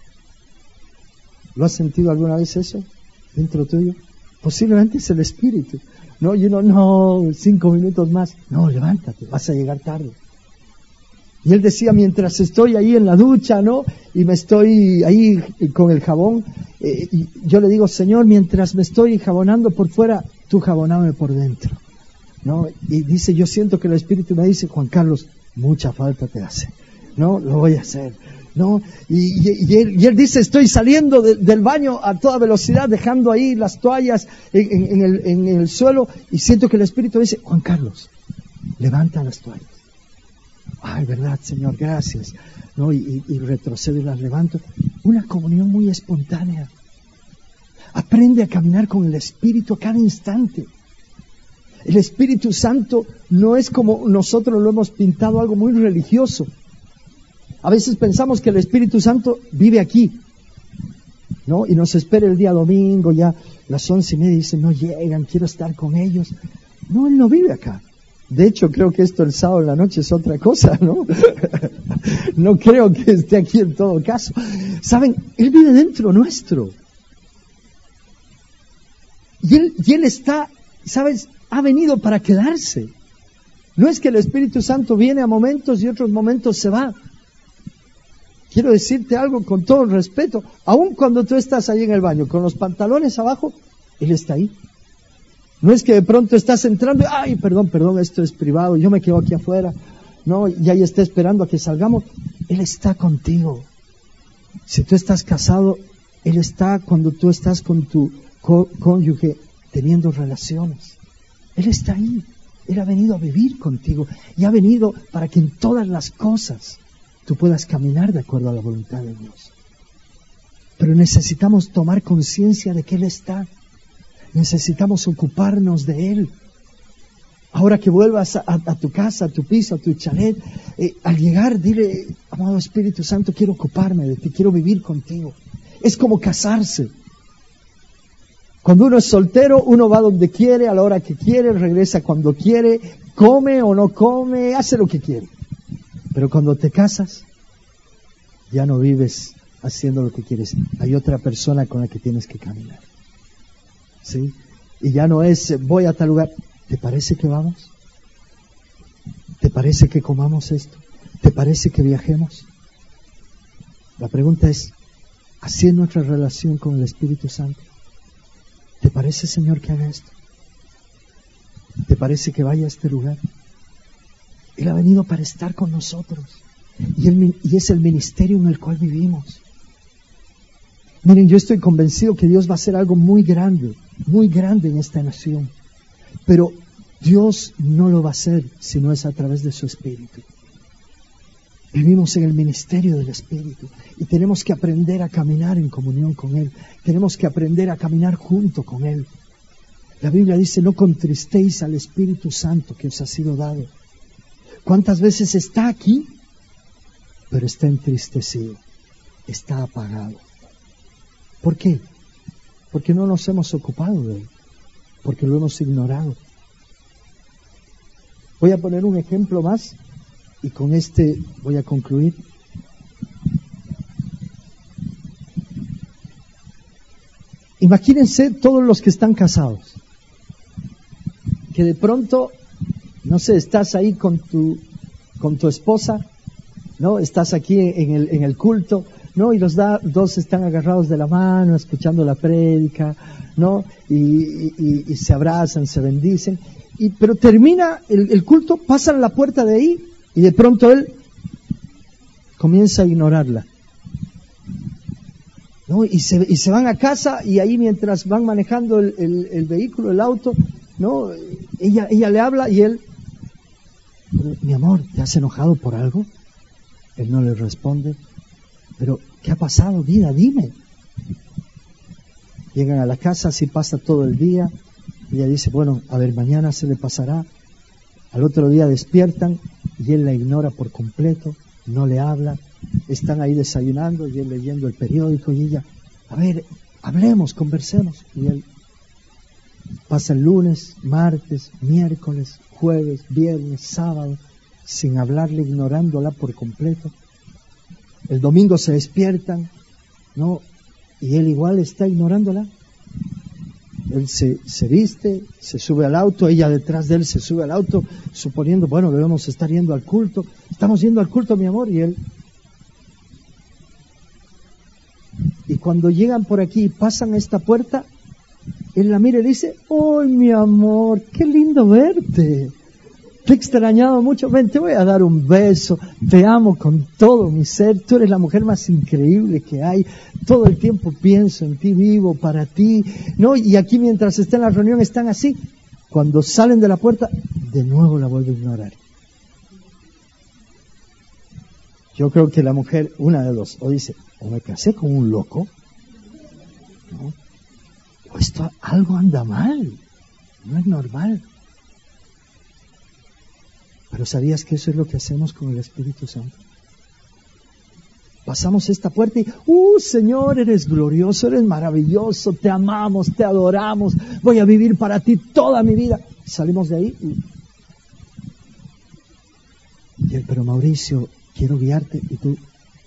¿Lo has sentido alguna vez eso dentro tuyo? Posiblemente es el Espíritu. No, y uno, no, cinco minutos más. No, levántate, vas a llegar tarde. Y él decía, mientras estoy ahí en la ducha, ¿no? Y me estoy ahí con el jabón, eh, y yo le digo, Señor, mientras me estoy jabonando por fuera, tú jaboname por dentro, ¿no? Y dice, yo siento que el Espíritu me dice, Juan Carlos, mucha falta te hace, ¿no? Lo voy a hacer, ¿no? Y, y, y, él, y él dice, estoy saliendo de, del baño a toda velocidad, dejando ahí las toallas en, en, en, el, en el suelo, y siento que el Espíritu dice, Juan Carlos, levanta las toallas. Ay, verdad, Señor, gracias. ¿No? Y, y, y retrocedo y las levanto. Una comunión muy espontánea. Aprende a caminar con el Espíritu a cada instante. El Espíritu Santo no es como nosotros lo hemos pintado, algo muy religioso. A veces pensamos que el Espíritu Santo vive aquí, ¿no? Y nos espera el día domingo, ya las once y media, y dice, no llegan, quiero estar con ellos. No, Él no vive acá. De hecho, creo que esto el sábado en la noche es otra cosa, ¿no? No creo que esté aquí en todo caso. ¿Saben? Él vive dentro nuestro. Y Él, y él está, ¿sabes? Ha venido para quedarse. No es que el Espíritu Santo viene a momentos y otros momentos se va. Quiero decirte algo con todo el respeto. Aun cuando tú estás ahí en el baño con los pantalones abajo, Él está ahí. No es que de pronto estás entrando y, ay, perdón, perdón, esto es privado, yo me quedo aquí afuera, no, y ahí está esperando a que salgamos. Él está contigo. Si tú estás casado, Él está cuando tú estás con tu có- cónyuge teniendo relaciones. Él está ahí. Él ha venido a vivir contigo y ha venido para que en todas las cosas tú puedas caminar de acuerdo a la voluntad de Dios. Pero necesitamos tomar conciencia de que Él está. Necesitamos ocuparnos de Él. Ahora que vuelvas a, a, a tu casa, a tu piso, a tu chalet, eh, al llegar, dile, amado Espíritu Santo, quiero ocuparme de ti, quiero vivir contigo. Es como casarse. Cuando uno es soltero, uno va donde quiere, a la hora que quiere, regresa cuando quiere, come o no come, hace lo que quiere. Pero cuando te casas, ya no vives haciendo lo que quieres. Hay otra persona con la que tienes que caminar. ¿Sí? Y ya no es, voy a tal lugar. ¿Te parece que vamos? ¿Te parece que comamos esto? ¿Te parece que viajemos? La pregunta es, ¿así es nuestra relación con el Espíritu Santo? ¿Te parece, Señor, que haga esto? ¿Te parece que vaya a este lugar? Él ha venido para estar con nosotros. Y, él, y es el ministerio en el cual vivimos. Miren, yo estoy convencido que Dios va a hacer algo muy grande, muy grande en esta nación. Pero Dios no lo va a hacer si no es a través de su Espíritu. Vivimos en el ministerio del Espíritu y tenemos que aprender a caminar en comunión con Él. Tenemos que aprender a caminar junto con Él. La Biblia dice, no contristéis al Espíritu Santo que os ha sido dado. ¿Cuántas veces está aquí? Pero está entristecido, está apagado. ¿Por qué? Porque no nos hemos ocupado de Él, porque lo hemos ignorado. Voy a poner un ejemplo más y con este voy a concluir. Imagínense todos los que están casados, que de pronto, no sé, estás ahí con tu, con tu esposa, ¿no? Estás aquí en el, en el culto, ¿no? Y los da, dos están agarrados de la mano, escuchando la prédica, ¿no? Y, y, y se abrazan, se bendicen. Y, pero termina el, el culto, pasan la puerta de ahí y de pronto él comienza a ignorarla, ¿no? Y se, y se van a casa y ahí mientras van manejando el, el, el vehículo, el auto, ¿no? Ella, ella le habla y él, mi amor, ¿te has enojado por algo? Él no le responde. Pero, ¿qué ha pasado, vida? Dime. Llegan a la casa, así pasa todo el día. Ella dice, bueno, a ver, mañana se le pasará. Al otro día despiertan y él la ignora por completo, no le habla. Están ahí desayunando y él leyendo el periódico y ella, a ver, hablemos, conversemos. Y él pasa el lunes, martes, miércoles, jueves, viernes, sábado, sin hablarle, ignorándola por completo. El domingo se despiertan, ¿no? Y él igual está ignorándola. Él se, se viste, se sube al auto, ella detrás de él se sube al auto, suponiendo, bueno, debemos estar yendo al culto. Estamos yendo al culto, mi amor, y él. Y cuando llegan por aquí y pasan esta puerta, él la mira y le dice, ¡ay, mi amor, qué lindo verte! Te he extrañado mucho, ven, te voy a dar un beso, te amo con todo mi ser, tú eres la mujer más increíble que hay, todo el tiempo pienso en ti, vivo para ti, ¿no? Y aquí mientras está en la reunión están así, cuando salen de la puerta, de nuevo la vuelve a ignorar. Yo creo que la mujer, una de dos, o dice, o me casé con un loco, ¿no? O esto, algo anda mal, no es normal. Pero ¿sabías que eso es lo que hacemos con el Espíritu Santo? Pasamos esta puerta y, ¡uh, Señor, eres glorioso, eres maravilloso, te amamos, te adoramos, voy a vivir para ti toda mi vida! Salimos de ahí y, y él, pero Mauricio, quiero guiarte, y tú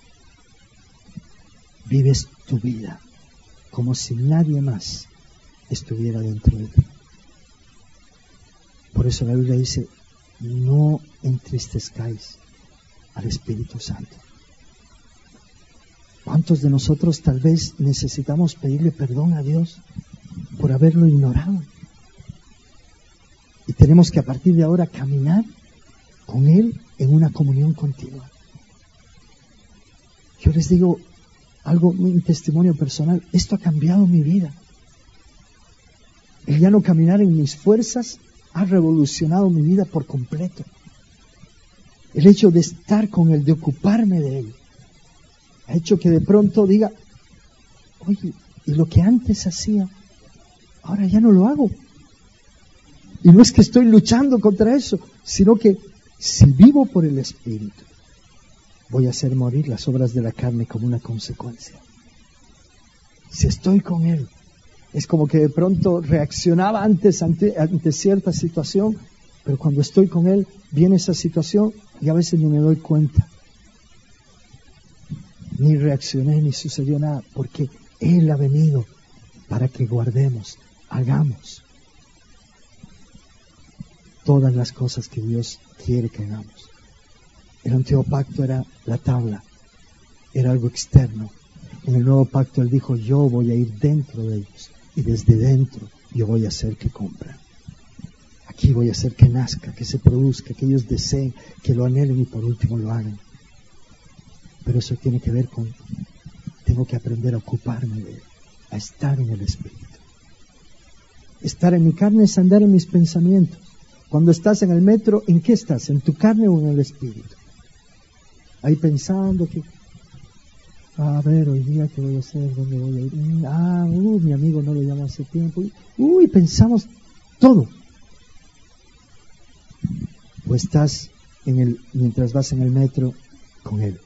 vives tu vida como si nadie más estuviera dentro de ti. Por eso la Biblia dice, no entristezcáis al Espíritu Santo. ¿Cuántos de nosotros tal vez necesitamos pedirle perdón a Dios por haberlo ignorado? Y tenemos que a partir de ahora caminar con Él en una comunión continua. Yo les digo algo, un testimonio personal, esto ha cambiado mi vida. El ya no caminar en mis fuerzas ha revolucionado mi vida por completo. El hecho de estar con Él, de ocuparme de Él, ha hecho que de pronto diga, oye, y lo que antes hacía, ahora ya no lo hago. Y no es que estoy luchando contra eso, sino que si vivo por el Espíritu, voy a hacer morir las obras de la carne como una consecuencia. Si estoy con Él, Es como que de pronto reaccionaba antes ante, ante cierta situación, pero cuando estoy con Él, viene esa situación y a veces ni me doy cuenta. Ni reaccioné, ni sucedió nada, porque Él ha venido para que guardemos, hagamos todas las cosas que Dios quiere que hagamos. El antiguo pacto era la tabla, era algo externo. En el nuevo pacto Él dijo, yo voy a ir dentro de ellos y desde dentro yo voy a hacer que compren. Aquí voy a hacer que nazca, que se produzca, que ellos deseen, que lo anhelen y por último lo hagan. Pero eso tiene que ver con, tengo que aprender a ocuparme de Él, a estar en el Espíritu. Estar en mi carne es andar en mis pensamientos. Cuando estás en el metro, ¿en qué estás? ¿En tu carne o en el Espíritu? Ahí pensando que, a ver, hoy día qué voy a hacer, dónde voy a ir. Ah, uh, mi amigo no lo llama hace tiempo. Uy, pensamos todo. O estás en el, mientras vas en el metro, con Él.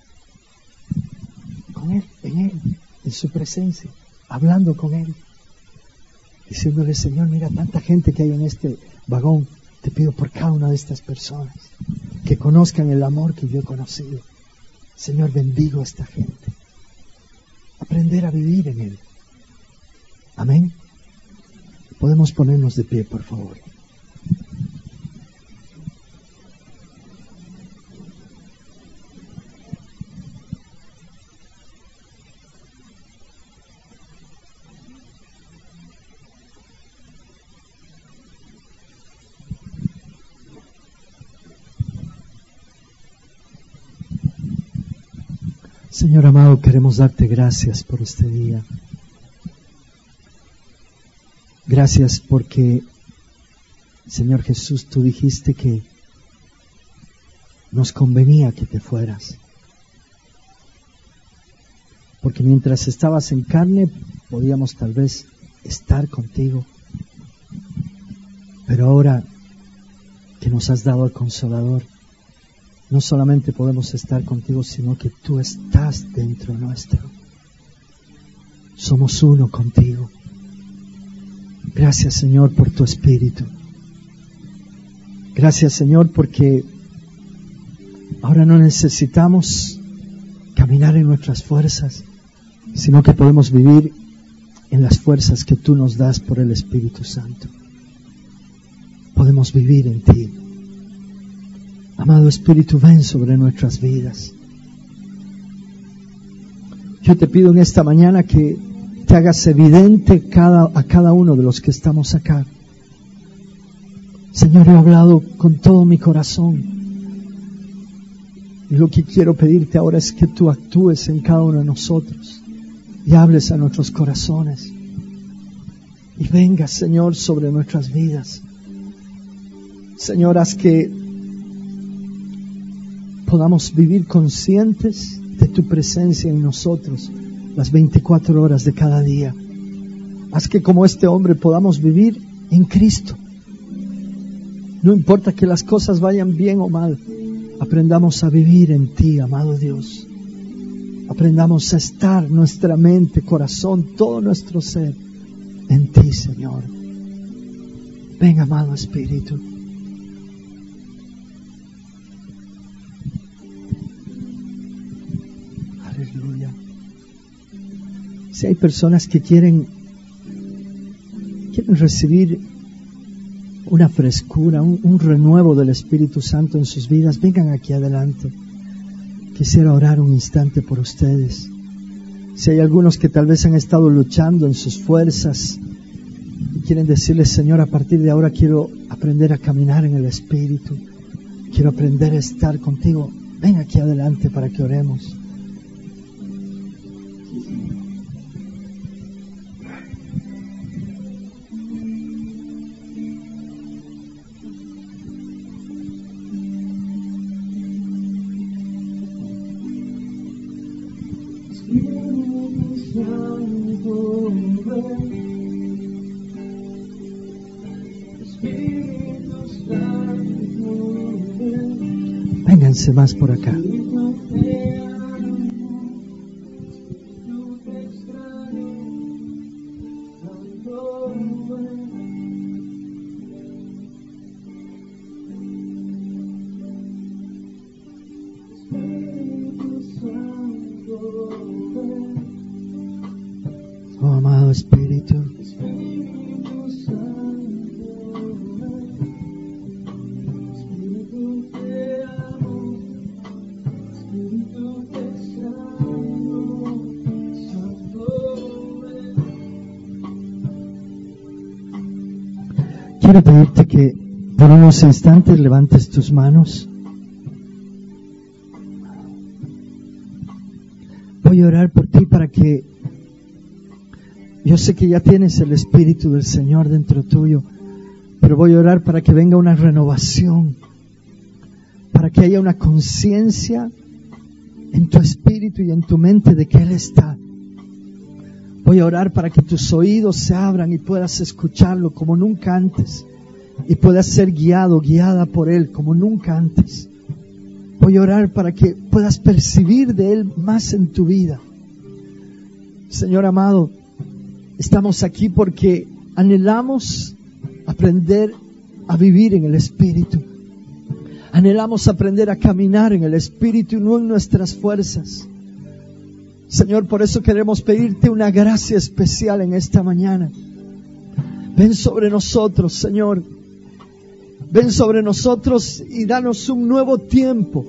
Con Él, en Él, en su presencia, hablando con Él. Diciéndole, Señor, mira tanta gente que hay en este vagón. Te pido por cada una de estas personas que conozcan el amor que yo he conocido. Señor, bendigo a esta gente. Aprender a vivir en Él. Amén. Podemos ponernos de pie, por favor. Señor amado, queremos darte gracias por este día. Gracias porque, Señor Jesús, tú dijiste que nos convenía que te fueras. Porque mientras estabas en carne, podíamos tal vez estar contigo. Pero ahora que nos has dado al Consolador, no solamente podemos estar contigo, sino que tú estás dentro nuestro. Somos uno contigo. Gracias, Señor, por tu Espíritu. Gracias, Señor, porque ahora no necesitamos caminar en nuestras fuerzas, sino que podemos vivir en las fuerzas que tú nos das por el Espíritu Santo. Podemos vivir en ti. Amado Espíritu, ven sobre nuestras vidas. Yo te pido en esta mañana que te hagas evidente cada, a cada uno de los que estamos acá. Señor, he hablado con todo mi corazón. Y lo que quiero pedirte ahora es que tú actúes en cada uno de nosotros y hables a nuestros corazones. Y vengas, Señor, sobre nuestras vidas. Señor, haz que podamos vivir conscientes de tu presencia en nosotros las veinticuatro horas de cada día. Haz que como este hombre podamos vivir en Cristo. No importa que las cosas vayan bien o mal, aprendamos a vivir en ti, amado Dios. Aprendamos a estar nuestra mente, corazón, todo nuestro ser en ti, Señor. Ven, amado Espíritu. Aleluya. Si hay personas que quieren, quieren recibir una frescura, un, un renuevo del Espíritu Santo en sus vidas, vengan aquí adelante. Quisiera orar un instante por ustedes. Si hay algunos que tal vez han estado luchando en sus fuerzas y quieren decirles, Señor, a partir de ahora quiero aprender a caminar en el Espíritu, quiero aprender a estar contigo, ven aquí adelante para que oremos. Vénganse más por acá. Oh, amado Espíritu. Quiero pedirte que por unos instantes levantes tus manos. Voy a orar por ti para que, yo sé que ya tienes el Espíritu del Señor dentro tuyo, pero voy a orar para que venga una renovación, para que haya una conciencia en tu espíritu y en tu mente de que Él está. Voy a orar para que tus oídos se abran y puedas escucharlo como nunca antes, y puedas ser guiado, guiada por Él como nunca antes. Voy a orar para que puedas percibir de Él más en tu vida. Señor amado, estamos aquí porque anhelamos aprender a vivir en el Espíritu. Anhelamos aprender a caminar en el Espíritu y no en nuestras fuerzas. Señor, por eso queremos pedirte una gracia especial en esta mañana. Ven sobre nosotros, Señor. Ven sobre nosotros y danos un nuevo tiempo.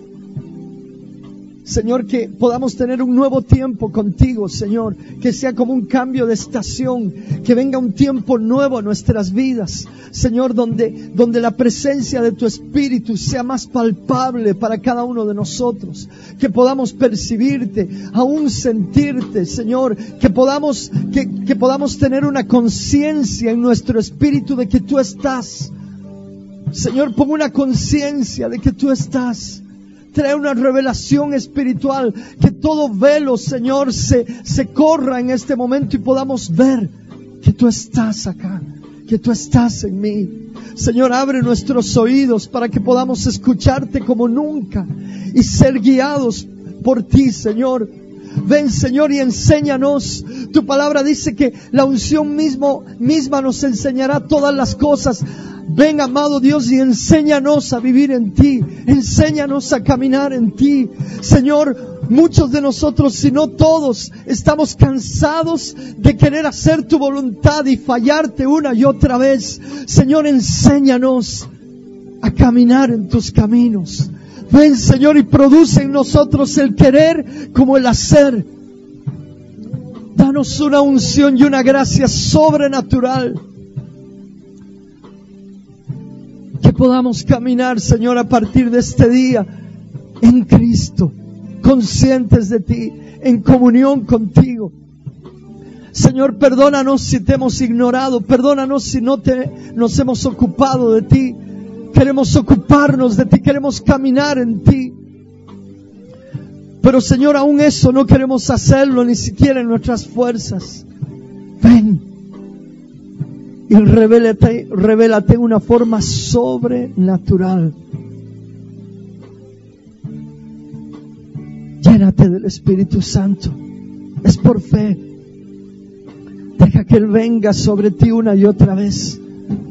Señor, que podamos tener un nuevo tiempo contigo, Señor. Que sea como un cambio de estación. Que venga un tiempo nuevo a nuestras vidas. Señor, donde, donde la presencia de tu Espíritu sea más palpable para cada uno de nosotros. Que podamos percibirte, aún sentirte, Señor. Que podamos, que, que podamos tener una conciencia en nuestro espíritu de que tú estás. Señor, pon una conciencia de que tú estás. Trae una revelación espiritual. Que todo velo, Señor, se, se corra en este momento y podamos ver que tú estás acá. Que tú estás en mí. Señor, abre nuestros oídos para que podamos escucharte como nunca y ser guiados por ti, Señor. Ven, Señor, y enséñanos. Tu palabra dice que la unción mismo, misma nos enseñará todas las cosas. Ven, amado Dios, y enséñanos a vivir en ti. Enséñanos a caminar en ti. Señor, muchos de nosotros, si no todos, estamos cansados de querer hacer tu voluntad y fallarte una y otra vez. Señor, enséñanos a caminar en tus caminos. Ven, Señor, y produce en nosotros el querer como el hacer. Danos una unción y una gracia sobrenatural. Que podamos caminar, Señor, a partir de este día en Cristo, conscientes de ti, en comunión contigo. Señor, perdónanos si te hemos ignorado, perdónanos si no te, nos hemos ocupado de ti. Queremos ocuparnos de ti, queremos caminar en ti. Pero, Señor, aún eso no queremos hacerlo, ni siquiera en nuestras fuerzas. Ven y revélate, revélate en una forma sobrenatural. Llénate del Espíritu Santo. Es por fe. Deja que Él venga sobre ti una y otra vez.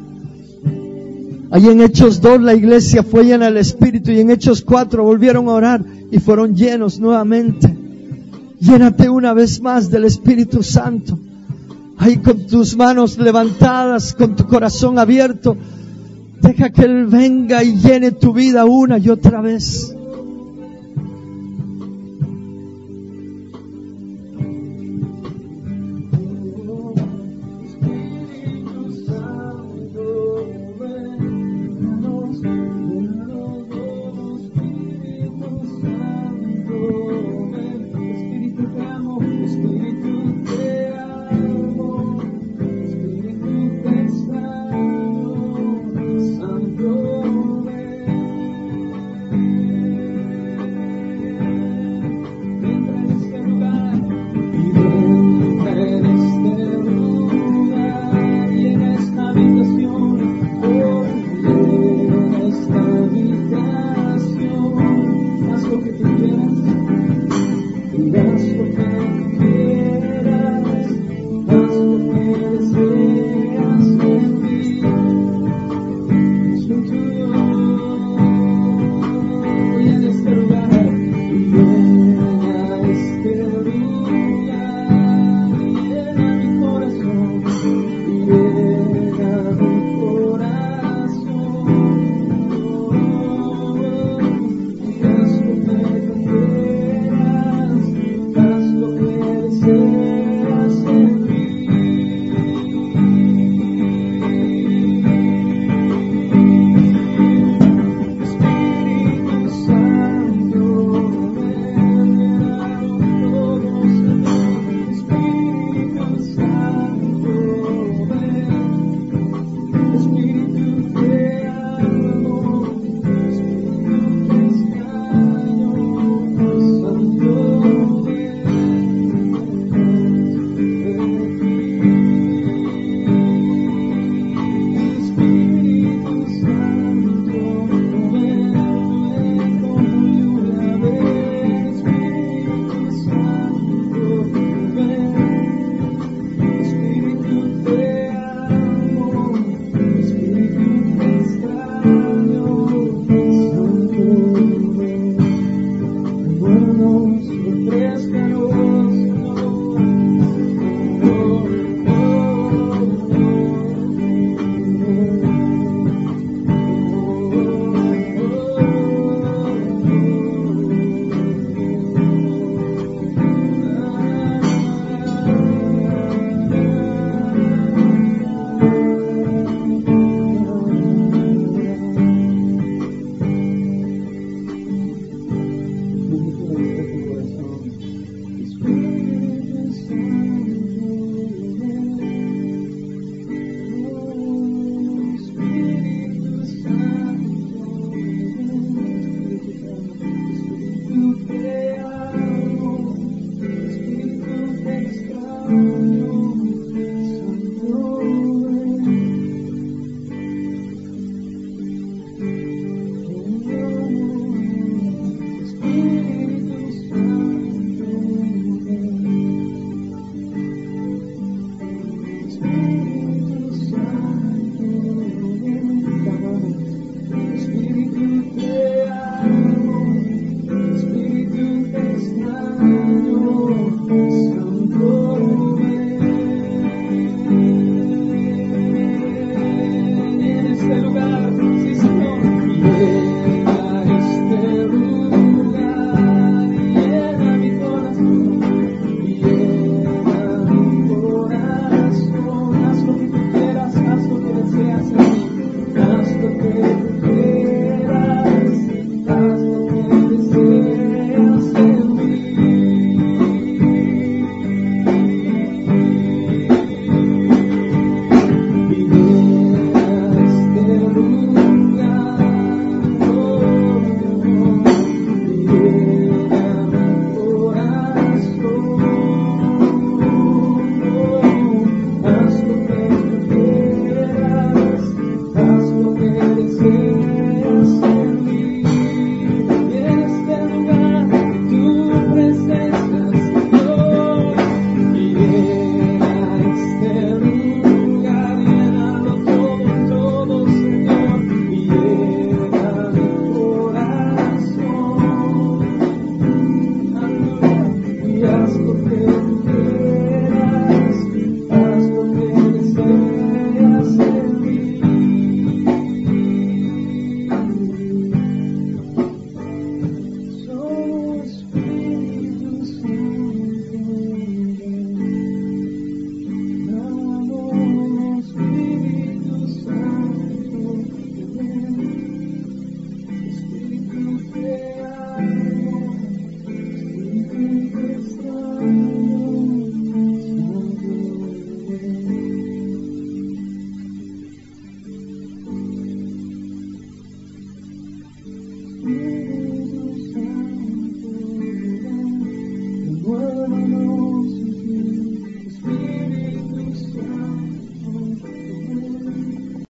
Allí en Hechos dos la iglesia fue llena del Espíritu, y en Hechos cuatro volvieron a orar y fueron llenos nuevamente. Llénate una vez más del Espíritu Santo. Ahí con tus manos levantadas, con tu corazón abierto, deja que Él venga y llene tu vida una y otra vez.